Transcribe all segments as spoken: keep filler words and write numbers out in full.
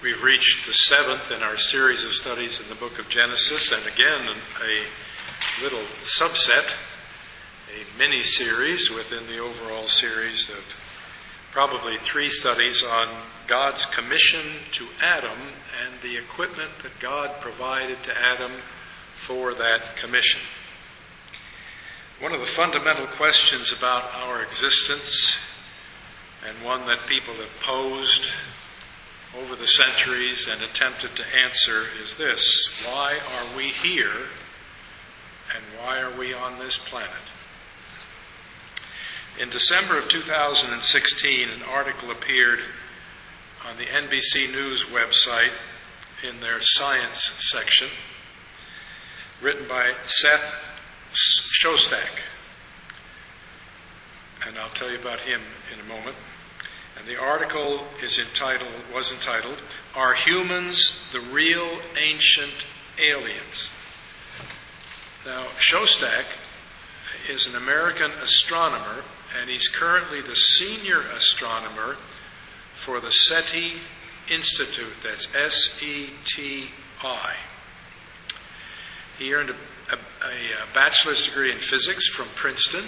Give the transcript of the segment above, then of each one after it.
We've reached the seventh in our series of studies in the book of Genesis, and again, a little subset, a mini-series within the overall series of probably three studies on God's commission to Adam and the equipment that God provided to Adam for that commission. One of the fundamental questions about our existence, and one that people have posed over the centuries and attempted to answer, is this: why are we here and why are we on this planet? In December of two thousand sixteen, an article appeared on the N B C News website in their science section, written by Seth Shostak. And I'll tell you about him in a moment. And the article is entitled, was entitled, "Are Humans the Real Ancient Aliens?" Now, Shostak is an American astronomer, and he's currently the senior astronomer for the SETI Institute. That's S E T I. He earned a, a, a bachelor's degree in physics from Princeton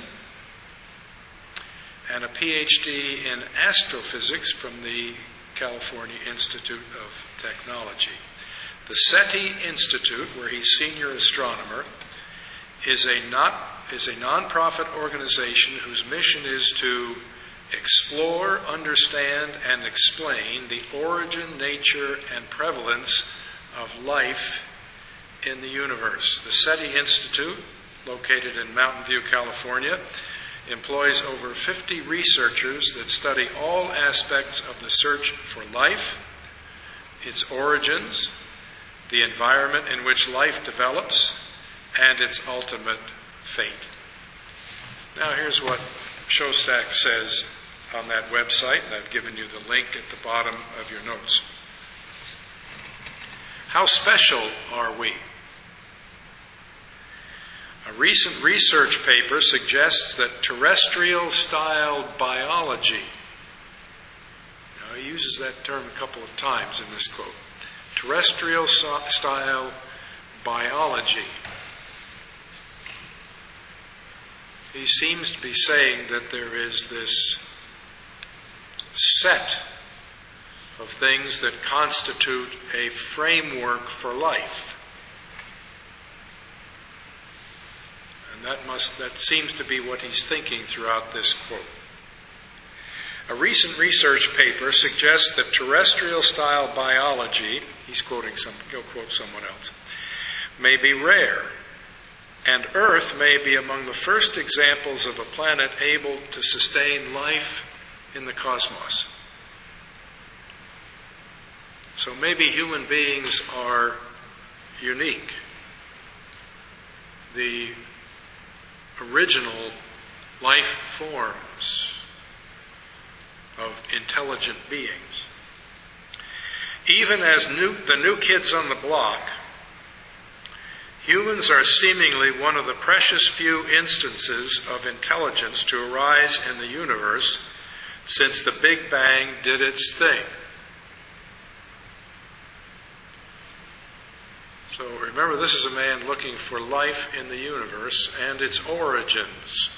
and a P H D in astrophysics from the California Institute of Technology. The SETI Institute, where he's senior astronomer, is a not is a nonprofit organization whose mission is to explore, understand, and explain the origin, nature, and prevalence of life in the universe. The SETI Institute, located in Mountain View, California, employs over fifty researchers that study all aspects of the search for life, its origins, the environment in which life develops, and its ultimate fate. Now here's what Shostak says on that website, and I've given you the link at the bottom of your notes. How special are we? A recent research paper suggests that terrestrial-style biology, now he uses that term a couple of times in this quote, terrestrial-style biology. He seems to be saying that there is this set of things that constitute a framework for life. And that must that seems to be what he's thinking throughout this quote. A recent research paper suggests that terrestrial-style biology, he's quoting some, he'll quote someone else, may be rare, and Earth may be among the first examples of a planet able to sustain life in the cosmos. So maybe human beings are unique. The original life forms of intelligent beings. Even as new, the new kids on the block, humans are seemingly one of the precious few instances of intelligence to arise in the universe since the Big Bang did its thing. So remember, this is a man looking for life in the universe and its origins.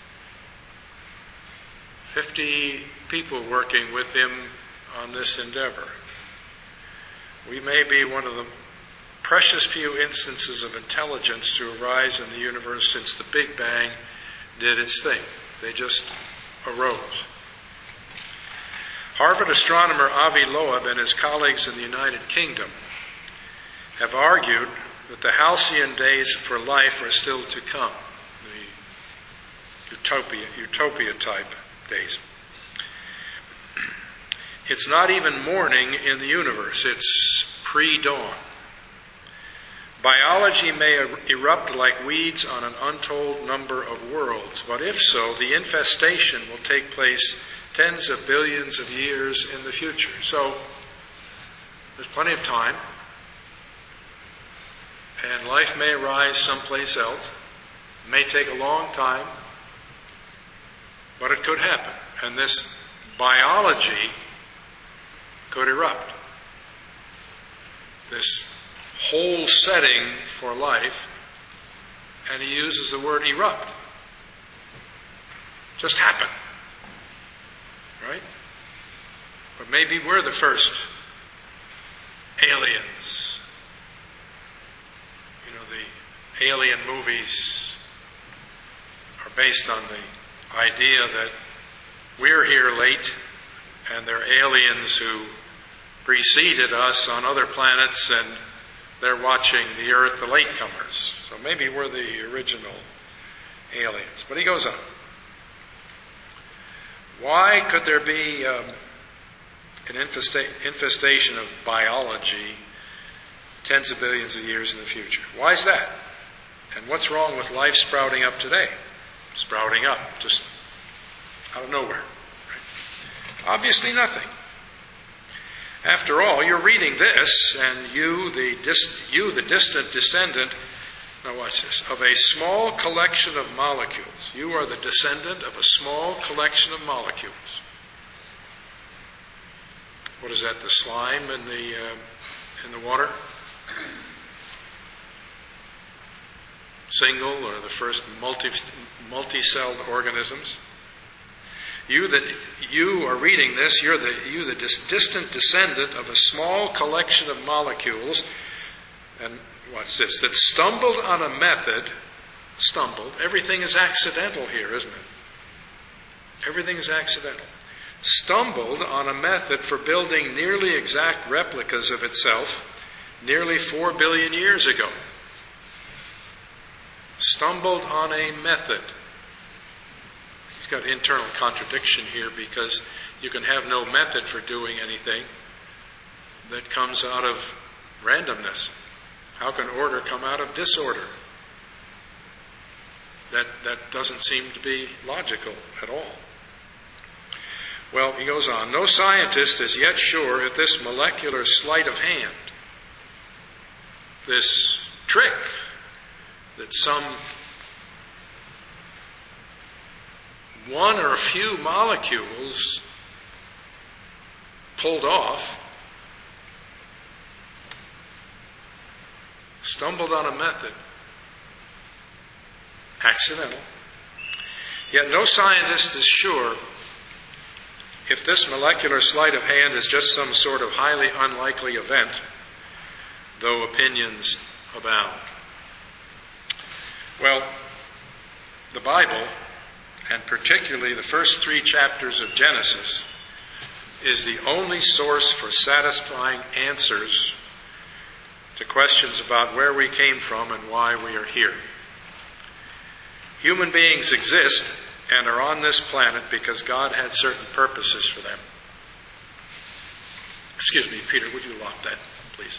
Fifty people working with him on this endeavor. We may be one of the precious few instances of intelligence to arise in the universe since the Big Bang did its thing. They just arose. Harvard astronomer Avi Loeb and his colleagues in the United Kingdom have argued that the halcyon days for life are still to come, the utopia, utopia type days. It's not even morning in the universe, it's pre-dawn. Biology may er- erupt like weeds on an untold number of worlds, but if so, the infestation will take place tens of billions of years in the future. So, there's plenty of time. And life may arise someplace else. It may take a long time, but it could happen. And this biology could erupt. this whole setting for life, and he uses the word erupt. Just happen. Right? But maybe we're the first aliens. You know, the alien movies are based on the idea that we're here late and they're aliens who preceded us on other planets and they're watching the Earth, the latecomers. So maybe we're the original aliens. But he goes on. Why could there be um, an infesta- infestation of biology tens of billions of years in the future? Why is that? And what's wrong with life sprouting up today? Sprouting up, just out of nowhere. Right? Obviously nothing. After all, you're reading this, and you, the dis- you, the distant descendant, now watch this, of a small collection of molecules. You are the descendant of a small collection of molecules. What is that, the slime in the, uh, in the water? Single, or the first multi, multi-celled organisms. You that you are reading this, you're the you the dis- distant descendant of a small collection of molecules, and what's this? That stumbled on a method, stumbled. Everything is accidental here, isn't it? Everything is accidental. Stumbled on a method for building nearly exact replicas of itself nearly four billion years ago. Stumbled on a method. He's got internal contradiction here because you can have no method for doing anything that comes out of randomness. How can order come out of disorder? That, that doesn't seem to be logical at all. Well, he goes on. No scientist is yet sure if this molecular sleight of hand, this trick that some one or a few molecules pulled off, stumbled on a method, accidental. Yet no scientist is sure if this molecular sleight of hand is just some sort of highly unlikely event, though opinions abound. Well, the Bible, and particularly the first three chapters of Genesis, is the only source for satisfying answers to questions about where we came from and why we are here. Human beings exist and are on this planet because God had certain purposes for them. Excuse me, Peter, would you lock that, please?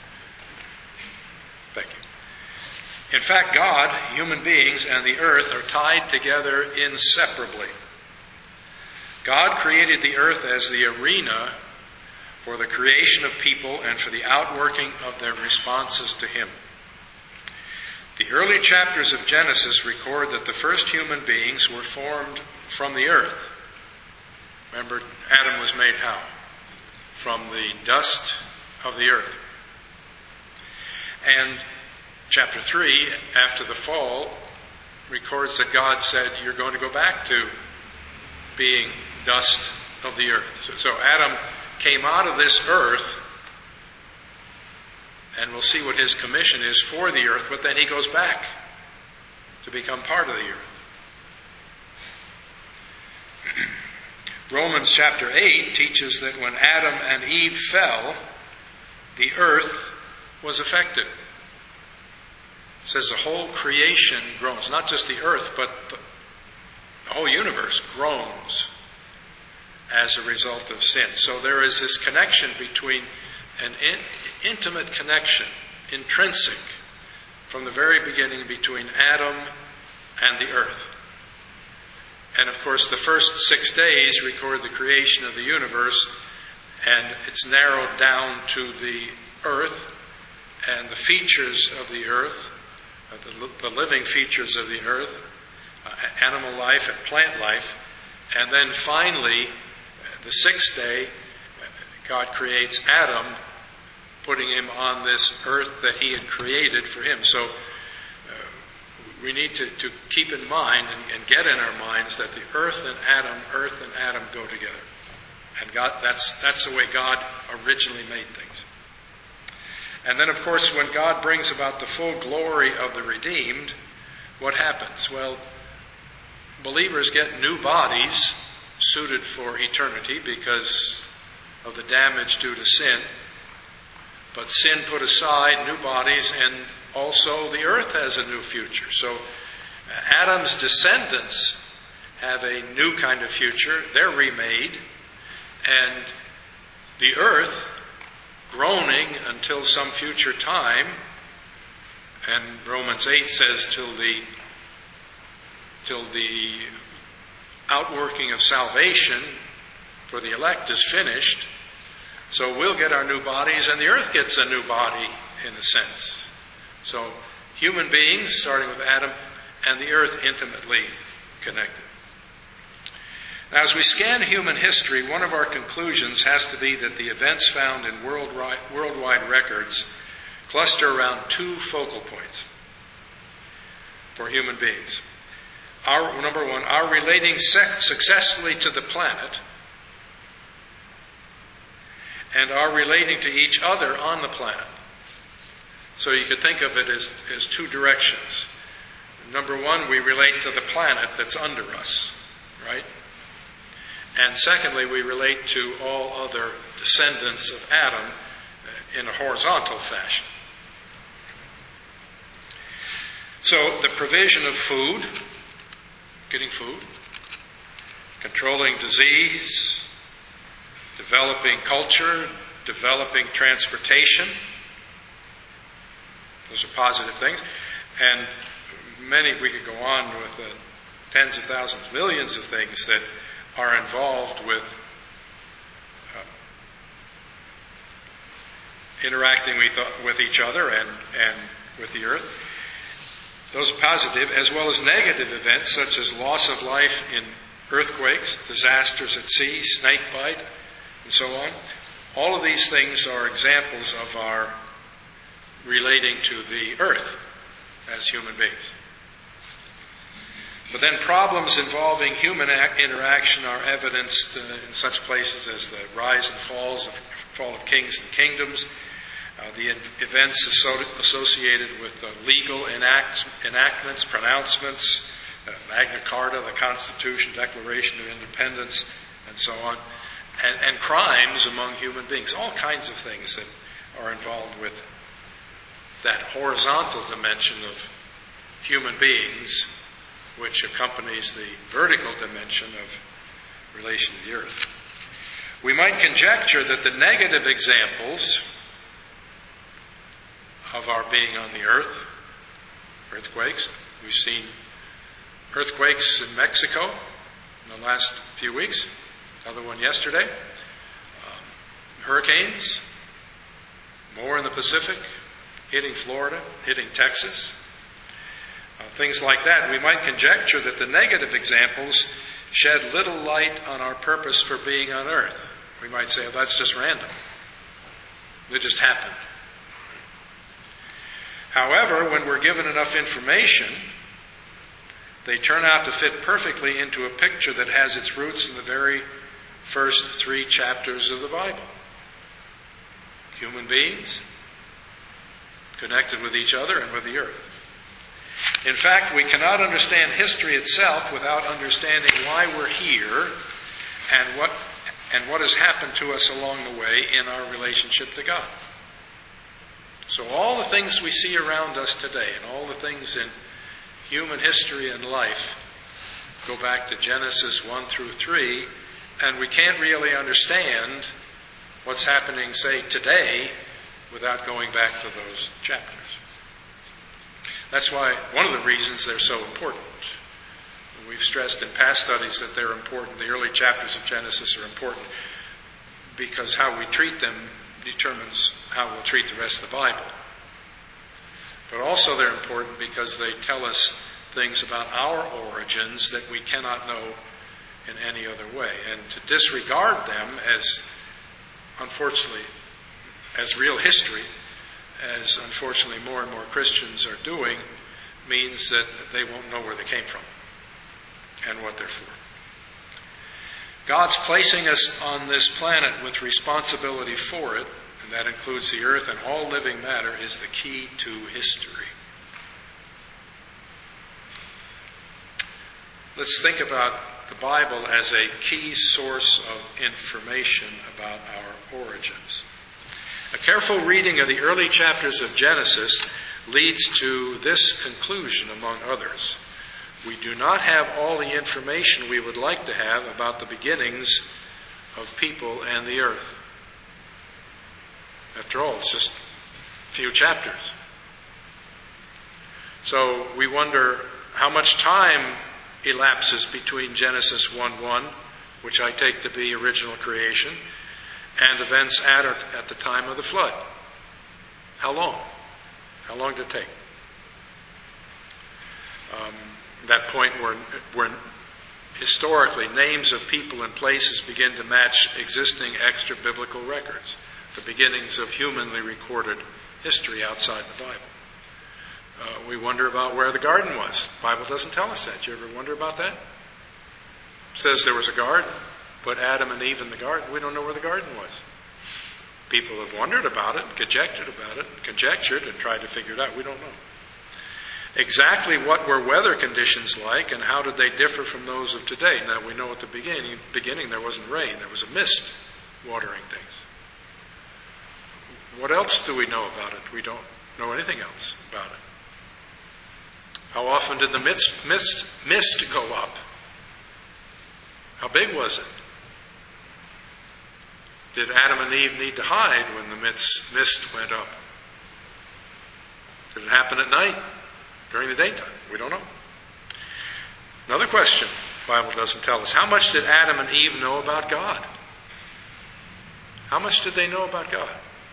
Thank you. In fact, God, human beings, and the earth are tied together inseparably. God created the earth as the arena for the creation of people and for the outworking of their responses to Him. The early chapters of Genesis record that the first human beings were formed from the earth. Remember, Adam was made how? From the dust of the earth. And chapter three, after the fall, records that God said, you're going to go back to being dust of the earth. So, so Adam came out of this earth, and we'll see what his commission is for the earth, but then he goes back to become part of the earth. Romans chapter eight teaches that when Adam and Eve fell, the earth was affected. It says the whole creation groans, not just the earth, but the, the whole universe groans as a result of sin. So there is this connection between an in, intimate connection, intrinsic, from the very beginning between Adam and the earth. And of course, the first six days record the creation of the universe, and it's narrowed down to the earth and the features of the earth, uh, the, the living features of the earth, uh, animal life and plant life. And then finally, the sixth day, God creates Adam putting him on this earth that he had created for him. So uh, we need to, to keep in mind and, and get in our minds that the earth and Adam, earth and Adam go together. And God, that's, that's the way God originally made things. And then, of course, when God brings about the full glory of the redeemed, what happens? Well, believers get new bodies suited for eternity because of the damage due to sin. But sin put aside, new bodies, and also the earth has a new future. So Adam's descendants have a new kind of future. They're remade. And the earth, groaning until some future time, and Romans eight says till the till the outworking of salvation for the elect is finished. So we'll get our new bodies, and the earth gets a new body in a sense. So human beings, starting with Adam, and the earth intimately connected. Now, as we scan human history, one of our conclusions has to be that the events found in worldwide, worldwide records cluster around two focal points for human beings. Our, number one, our relating successfully to the planet, and our relating to each other on the planet. So you could think of it as, as two directions. Number one, we relate to the planet that's under us, right? And secondly, we relate to all other descendants of Adam in a horizontal fashion. So the provision of food, getting food, controlling disease, developing culture, developing transportation, those are positive things. And many, we could go on with uh, tens of thousands, millions of things that are involved with uh, interacting with, uh, with each other and, and with the earth. Those are positive, as well as negative events such as loss of life in earthquakes, disasters at sea, snake bite, and so on. All of these things are examples of our relating to the earth as human beings. But then problems involving human interaction are evidenced uh, in such places as the rise and falls of fall of kings and kingdoms, uh, the events associated with uh, legal enact- enactments, pronouncements, uh, Magna Carta, the Constitution, Declaration of Independence, and so on, and, and crimes among human beings. All kinds of things that are involved with that horizontal dimension of human beings, which accompanies the vertical dimension of relation to the earth. We might conjecture that the negative examples of our being on the earth, earthquakes, we've seen earthquakes in Mexico in the last few weeks, another one yesterday, um, hurricanes, more in the Pacific, hitting Florida, hitting Texas, Uh, things like that. We might conjecture that the negative examples shed little light on our purpose for being on earth. We might say, well, that's just random. It just happened. However, when we're given enough information, they turn out to fit perfectly into a picture that has its roots in the very first three chapters of the Bible. Human beings connected with each other and with the earth. In fact, we cannot understand history itself without understanding why we're here and what and what has happened to us along the way in our relationship to God. So all the things we see around us today and all the things in human history and life go back to Genesis one through three, and we can't really understand what's happening, say, today without going back to those chapters. That's why one of the reasons they're so important. We've stressed in past studies that they're important. The early chapters of Genesis are important because how we treat them determines how we'll treat the rest of the Bible. But also they're important because they tell us things about our origins that we cannot know in any other way. And to disregard them, as unfortunately as real history, as unfortunately more and more Christians are doing, means that they won't know where they came from and what they're for. God's placing us on this planet with responsibility for it, and that includes the earth and all living matter, is the key to history. Let's think about the Bible as a key source of information about our origins. A careful reading of the early chapters of Genesis leads to this conclusion, among others. We do not have all the information we would like to have about the beginnings of people and the earth. After all, it's just a few chapters. So we wonder how much time elapses between Genesis one one, which I take to be original creation, and events at, at the time of the flood. How long? How long did it take? Um, that point where, where historically names of people and places begin to match existing extra-biblical records, the beginnings of humanly recorded history outside the Bible. Uh, we wonder about where the garden was. The Bible doesn't tell us that. You ever wonder about that? It says there was a garden, but Adam and Eve in the garden, we don't know where the garden was. People have wondered about it, conjectured about it, conjectured and tried to figure it out. We don't know. Exactly what were weather conditions like and how did they differ from those of today? Now we know at the beginning, beginning there wasn't rain, there was a mist watering things. What else do we know about it? We don't know anything else about it. How often did the mist, mist, mist go up? How big was it? Did Adam and Eve need to hide when the mist, mist went up? Did it happen at night? During the daytime? We don't know. Another question the Bible doesn't tell us. How much did Adam and Eve know about God? How much did they know about God?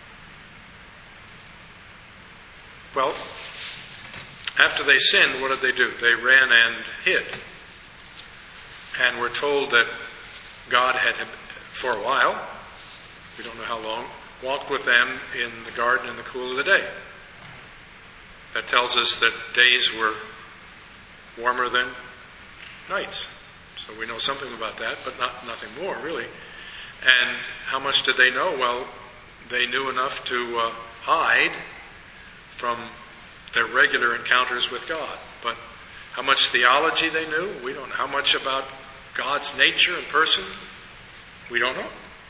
Well, after they sinned, what did they do? They ran and hid. And we're told that God had, for a while, we don't know how long, walked with them in the garden in the cool of the day. That tells us that days were warmer than nights. So we know something about that, but not nothing more, really. And how much did they know? Well, they knew enough to uh, hide from their regular encounters with God. But how much theology they knew? We don't know. How much about God's nature and person? We don't know.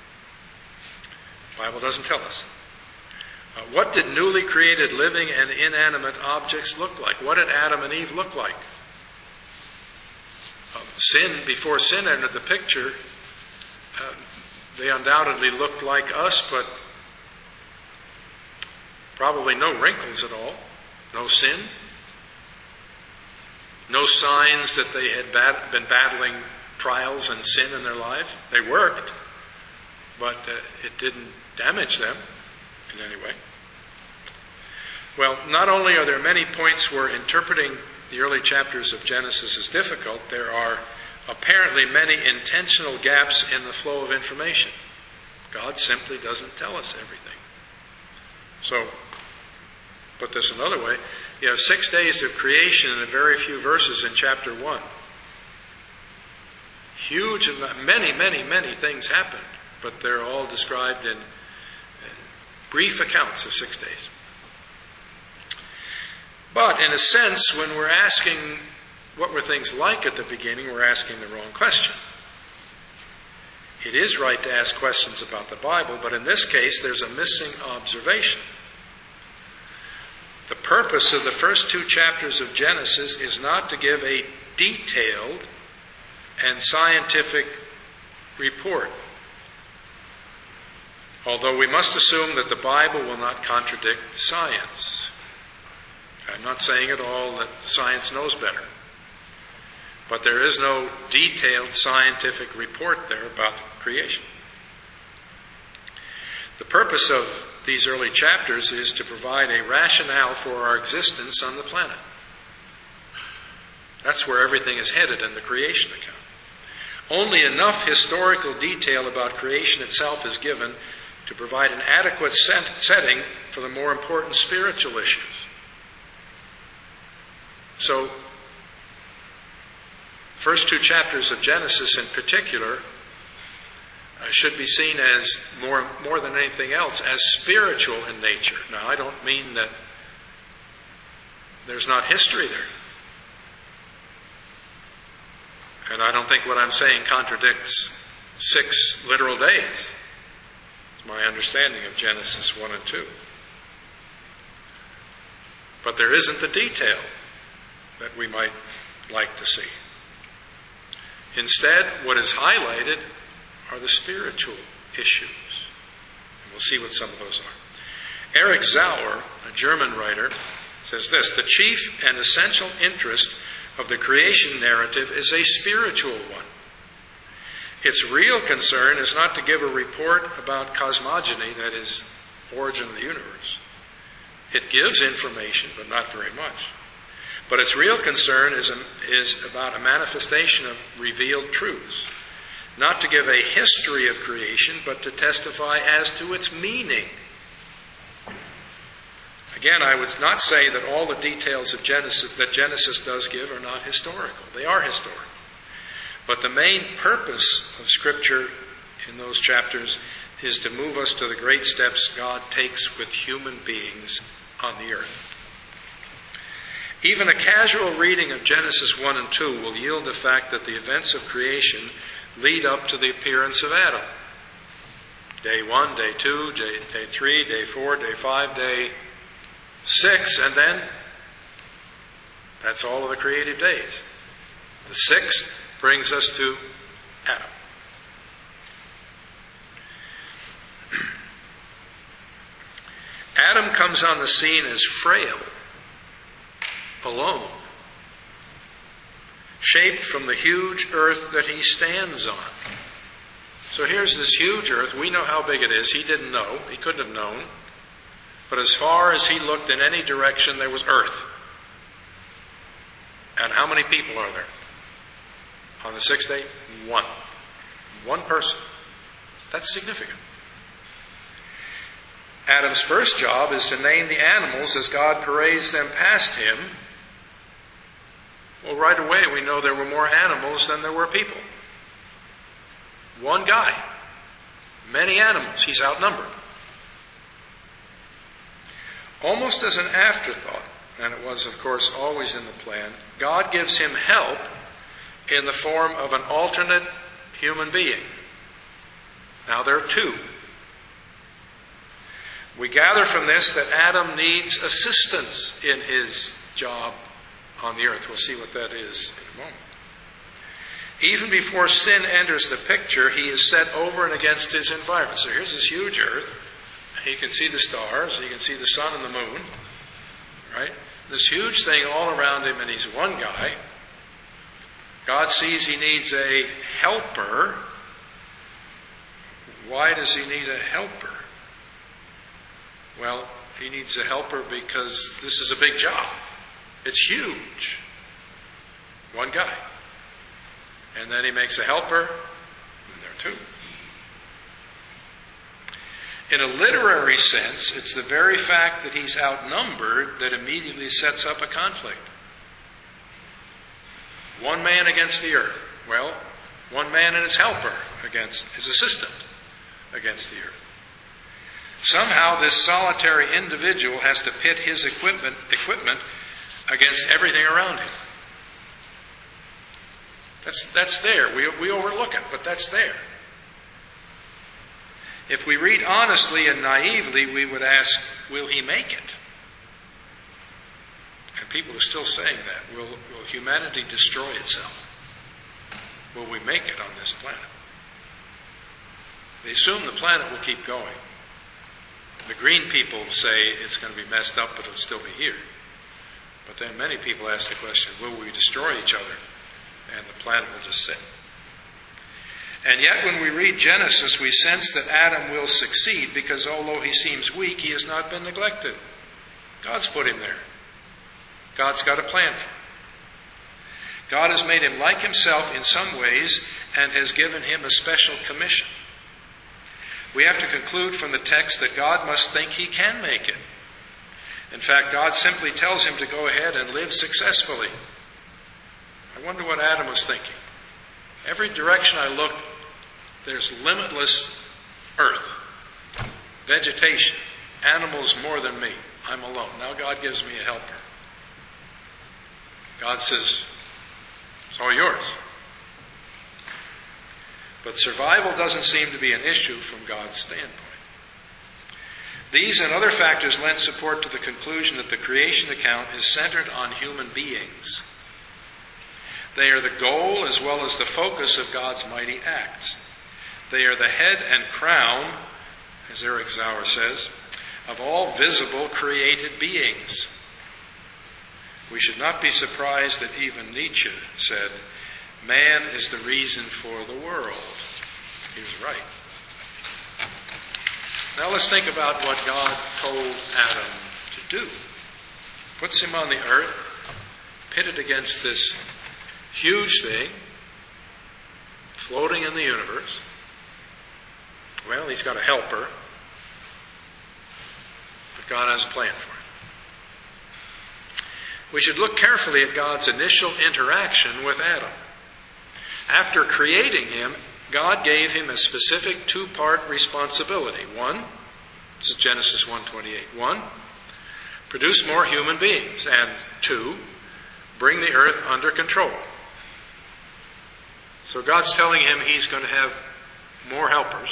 The Bible doesn't tell us. Uh, what did newly created living and inanimate objects look like? What did Adam and Eve look like? Uh, sin, before sin entered the picture, uh, they undoubtedly looked like us, but probably no wrinkles at all, no sin, no signs that they had bat- been battling trials and sin in their lives. They worked, but uh, it didn't damage them in any way. Well, not only are there many points where interpreting the early chapters of Genesis is difficult, there are apparently many intentional gaps in the flow of information. God simply doesn't tell us everything. So, put this another way, you have six days of creation and very few verses in chapter one. Huge, many, many, many things happened, but they're all described in brief accounts of six days. But in a sense, when we're asking what were things like at the beginning, we're asking the wrong question. It is right to ask questions about the Bible, but in this case, there's a missing observation. The purpose of the first two chapters of Genesis is not to give a detailed and scientific report. Although we must assume that the Bible will not contradict science. I'm not saying at all that science knows better. But there is no detailed scientific report there about creation. The purpose of these early chapters is to provide a rationale for our existence on the planet. That's where everything is headed in the creation account. Only enough historical detail about creation itself is given to provide an adequate setting for the more important spiritual issues. So, first two chapters of Genesis in particular uh, should be seen as more, more than anything else as spiritual in nature. Now, I don't mean that there's not history there. And I don't think what I'm saying contradicts six literal days. It's my understanding of Genesis one and two. But there isn't the detail that we might like to see. Instead, what is highlighted are the spiritual issues. And we'll see what some of those are. Erich Sauer, a German writer, says this: the chief and essential interest of the creation narrative is a spiritual one. Its real concern is not to give a report about cosmogony, that is, origin of the universe. It gives information, but not very much. But its real concern is, a, is about a manifestation of revealed truths. Not to give a history of creation, but to testify as to its meaning. Again, I would not say that all the details of Genesis that Genesis does give are not historical. They are historical. But the main purpose of Scripture in those chapters is to move us to the great steps God takes with human beings on the earth. Even a casual reading of Genesis one and two will yield the fact that the events of creation lead up to the appearance of Adam. Day one, day two, day, day three, day four, day five, day six, and then that's all of the creative days. The sixth brings us to Adam. Adam comes on the scene as frail, alone, shaped from the huge earth that he stands on. So here's this huge earth. We know how big it is. He didn't know. He couldn't have known. But as far as he looked in any direction, there was earth. And how many people are there? On the sixth day, one. One person. That's significant. Adam's first job is to name the animals as God parades them past him. Well, right away we know there were more animals than there were people. One guy. Many animals. He's outnumbered. Almost as an afterthought, and it was, of course, always in the plan, God gives him help in the form of an alternate human being. Now there are two. We gather from this that Adam needs assistance in his job on the earth. We'll see what that is in a moment. Even before sin enters the picture, he is set over and against his environment. So here's this huge earth. He can see the stars. He can see the sun and the moon. Right? This huge thing all around him, and he's one guy. God sees he needs a helper. Why does he need a helper? Well, he needs a helper because this is a big job. It's huge. One guy. And then he makes a helper, and there are two. In a literary sense, it's the very fact that he's outnumbered that immediately sets up a conflict. One man against the earth. Well, one man and his helper against his assistant against the earth. Somehow this solitary individual has to pit his equipment, equipment against everything around him. That's, that's there. We, we overlook it, but that's there. If we read honestly and naively, we would ask, will he make it? And people are still saying that. Will, will humanity destroy itself? Will we make it on this planet? They assume the planet will keep going. The green people say it's going to be messed up, but it'll still be here. But then many people ask the question, will we destroy each other? And the planet will just sit. And yet when we read Genesis, we sense that Adam will succeed because although he seems weak, he has not been neglected. God's put him there. God's got a plan for him. God has made him like himself in some ways and has given him a special commission. we have to conclude from the text that God must think he can make it. In fact, God simply tells him to go ahead and live successfully. I wonder what Adam was thinking. Every direction I look, there's limitless earth, vegetation, animals more than me. I'm alone. Now God gives me a helper. God says, it's all yours. But survival doesn't seem to be an issue from God's standpoint. These and other factors lend support to the conclusion that the creation account is centered on human beings. They are the goal as well as the focus of God's mighty acts. They are the head and crown, as Eric Zauer says, of all visible created beings. We should not be surprised that even Nietzsche said, man is the reason for the world. He was right. Now let's think about what God told Adam to do. Puts him on the earth, pitted against this huge thing, floating in the universe. Well, he's got a helper, but God has a plan for him. We should look carefully at God's initial interaction with Adam. After creating him, God gave him a specific two-part responsibility. One, this is Genesis one twenty-eight. One, produce more human beings. And two, bring the earth under control. So God's telling him he's going to have more helpers.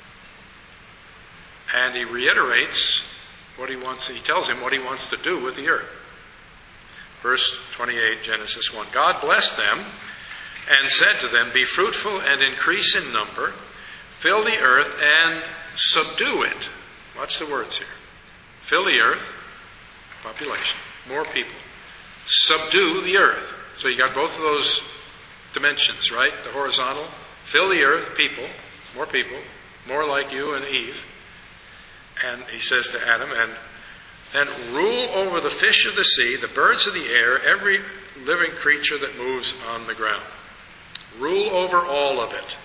And he reiterates what he wants, he tells him what he wants to do with the earth. Verse twenty-eight, Genesis one. God blessed them and said to them, be fruitful and increase in number, fill the earth and subdue it. Watch the words here. Fill the earth, population, more people. Subdue the earth. So you got both of those dimensions, right? The horizontal. Fill the earth, people, more people, more like you and Eve. And he says to Adam, and then rule over the fish of the sea, the birds of the air, every living creature that moves on the ground. Rule over all of it.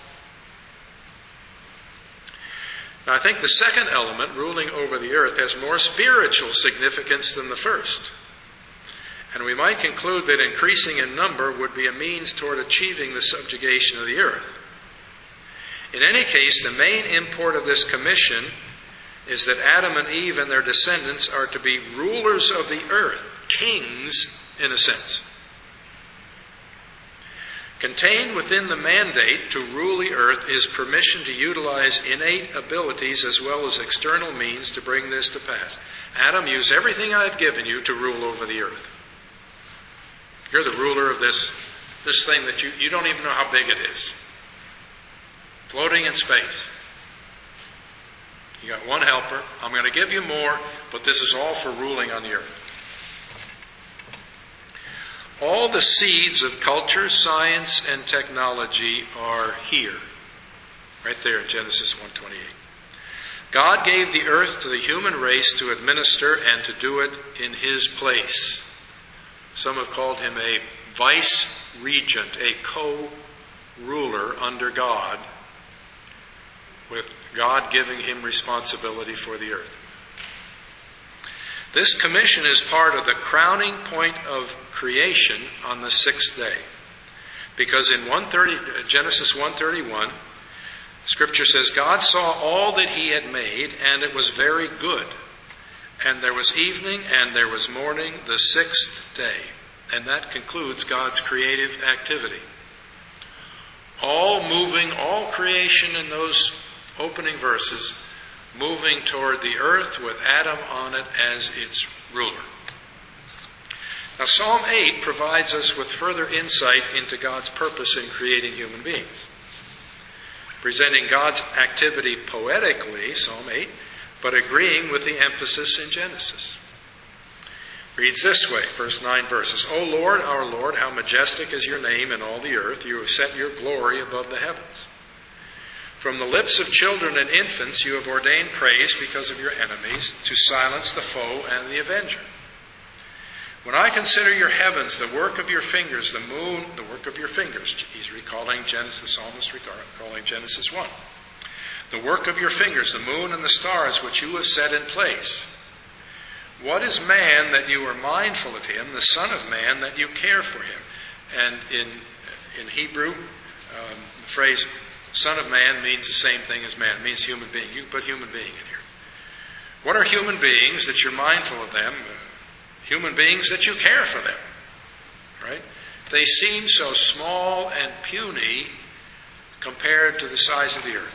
Now I think the second element, ruling over the earth, has more spiritual significance than the first. And we might conclude that increasing in number would be a means toward achieving the subjugation of the earth. In any case, the main import of this commission is that Adam and Eve and their descendants are to be rulers of the earth, kings in a sense. Contained within the mandate to rule the earth is permission to utilize innate abilities as well as external means to bring this to pass. Adam, use everything I've given you to rule over the earth. You're the ruler of this, this thing that you, you don't even know how big it is. Floating in space. You got one helper. I'm going to give you more, but this is all for ruling on the earth. All the seeds of culture, science, and technology are here. Right there in Genesis one twenty-eight. God gave the earth to the human race to administer and to do it in his place. Some have called him a vice-regent, a co-ruler under God, with God giving him responsibility for the earth. This commission is part of the crowning point of creation on the sixth day. Because in one thirty, Genesis one thirty-one, Scripture says, God saw all that he had made, and it was very good. And there was evening, and there was morning, the sixth day. And that concludes God's creative activity. All moving, all creation in those opening verses, moving toward the earth with Adam on it as its ruler. Now Psalm eight provides us with further insight into God's purpose in creating human beings. Presenting God's activity poetically, Psalm eight, but agreeing with the emphasis in Genesis. Reads this way, first nine verses. O Lord, our Lord, how majestic is your name in all the earth. You have set your glory above the heavens. From the lips of children and infants you have ordained praise because of your enemies, to silence the foe and the avenger. When I consider your heavens, the work of your fingers, the moon, the work of your fingers, he's recalling Genesis, the psalmist recalling Genesis one. the work of your fingers, the moon and the stars which you have set in place. What is man that you are mindful of him, the Son of Man that you care for him? And in in Hebrew, um, the phrase Son of Man means the same thing as man. It means human being. You can put human being in here. What are human beings that you're mindful of them? Uh, human beings that you care for them. Right? They seem so small and puny compared to the size of the earth.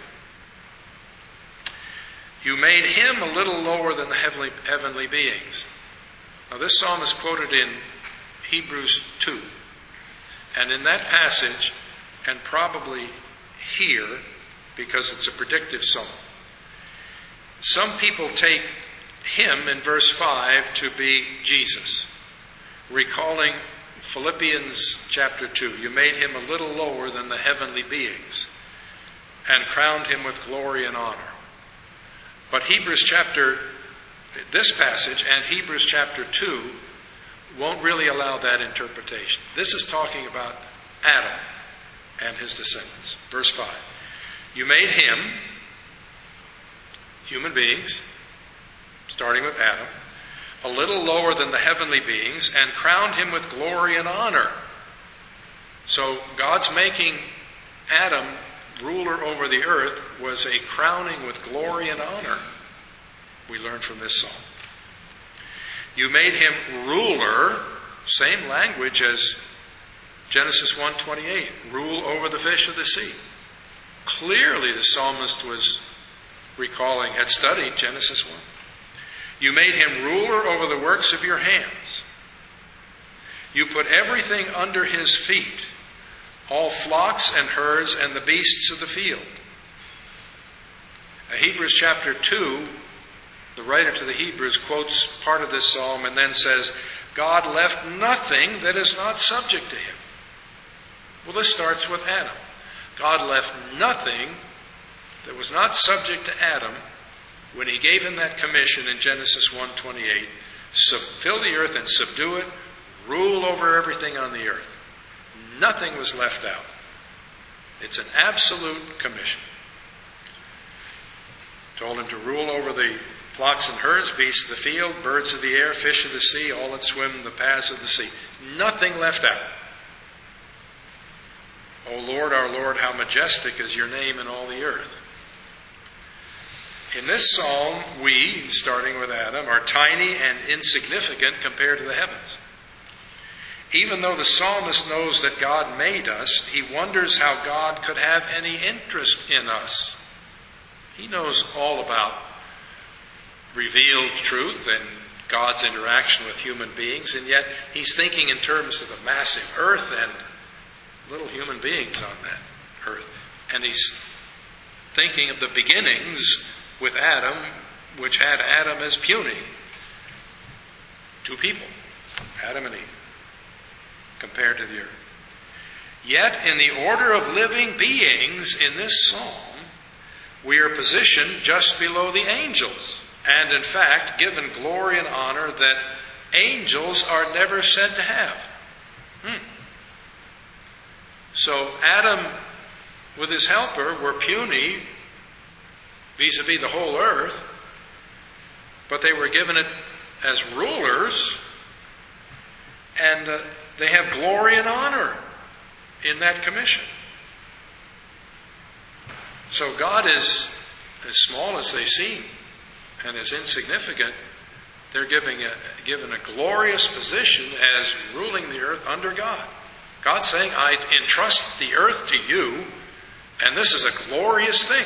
You made him a little lower than the heavenly, heavenly beings. Now this psalm is quoted in Hebrews two. And in that passage, and probably here, because it's a predictive psalm, some people take him in verse five to be Jesus, recalling Philippians chapter two. You made him a little lower than the heavenly beings and crowned him with glory and honor. But Hebrews chapter, this passage and Hebrews chapter two won't really allow that interpretation. This is talking about Adam and his descendants. Verse five. You made him, human beings, starting with Adam, a little lower than the heavenly beings and crowned him with glory and honor. So God's making Adam ruler over the earth was a crowning with glory and honor, we learn from this psalm. You made him ruler, same language as Genesis one twenty-eight, rule over the fish of the sea. Clearly the psalmist was recalling, had studied Genesis one. You made him ruler over the works of your hands. You put everything under his feet, all flocks and herds and the beasts of the field. Now, Hebrews chapter two, the writer to the Hebrews quotes part of this psalm and then says, God left nothing that is not subject to him. Well, this starts with Adam. God left nothing that was not subject to Adam when he gave him that commission in Genesis one twenty-eight. Sub- fill the earth and subdue it, rule over everything on the earth. Nothing was left out. It's an absolute commission. Told him to rule over the flocks and herds, beasts of the field, birds of the air, fish of the sea, all that swim in the paths of the sea. Nothing left out. O Lord, our Lord, how majestic is your name in all the earth. In this psalm, we, starting with Adam, are tiny and insignificant compared to the heavens. Even though the psalmist knows that God made us, he wonders how God could have any interest in us. He knows all about revealed truth and God's interaction with human beings, and yet he's thinking in terms of a massive earth and little human beings on that earth. And he's thinking of the beginnings with Adam, which had Adam as puny. Two people, Adam and Eve, compared to the earth. Yet, in the order of living beings in this psalm, we are positioned just below the angels, and in fact, given glory and honor that angels are never said to have. Hmm. So Adam, with his helper, were puny vis-a-vis the whole earth, but they were given it as rulers, and uh, they have glory and honor in that commission. So God is as small as they seem and as insignificant. They're giving a, given a glorious position as ruling the earth under God. God's saying, I entrust the earth to you, and this is a glorious thing.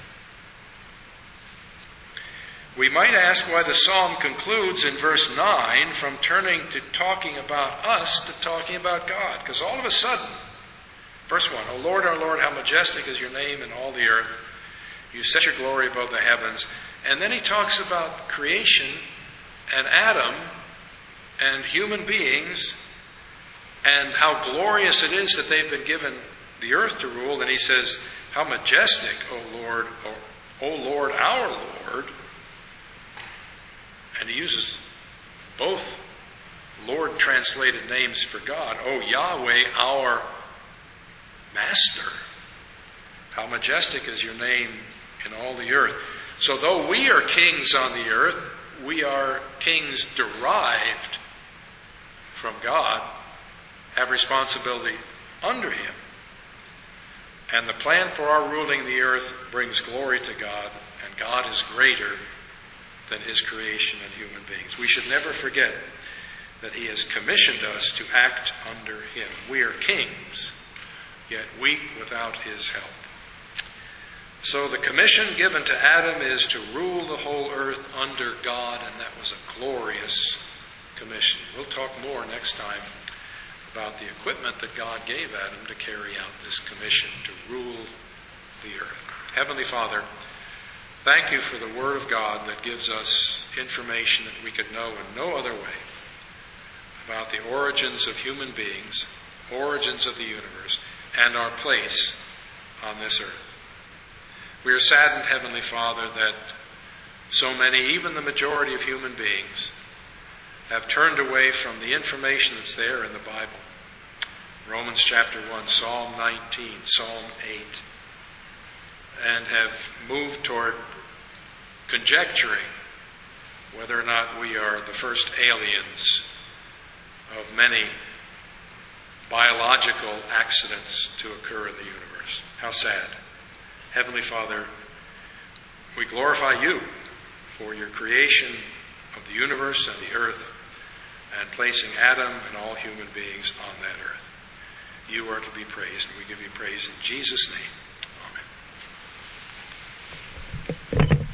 We might ask why the psalm concludes in verse nine from turning to talking about us to talking about God. Because all of a sudden, verse one, O Lord, our Lord, how majestic is your name in all the earth. You set your glory above the heavens. And then he talks about creation and Adam and human beings and how glorious it is that they've been given the earth to rule. And he says, how majestic, O Lord, O, o Lord, our Lord. And he uses both Lord translated names for God. O Yahweh, our Master. How majestic is your name in all the earth. So though we are kings on the earth, we are kings derived from God, have responsibility under Him. And the plan for our ruling the earth brings glory to God, and God is greater than His creation and human beings. We should never forget that He has commissioned us to act under Him. We are kings, yet weak without His help. So the commission given to Adam is to rule the whole earth under God, and that was a glorious commission. We'll talk more next time about the equipment that God gave Adam to carry out this commission to rule the earth. Heavenly Father, thank You for the Word of God that gives us information that we could know in no other way about the origins of human beings, origins of the universe, and our place on this earth. We are saddened, Heavenly Father, that so many, even the majority of human beings, have turned away from the information that's there in the Bible. Romans chapter one, Psalm nineteen, Psalm eight, and have moved toward conjecturing whether or not we are the first aliens of many biological accidents to occur in the universe. How sad. Heavenly Father, we glorify You for Your creation of the universe and the earth, and placing Adam and all human beings on that earth. You are to be praised, and we give You praise in Jesus' name.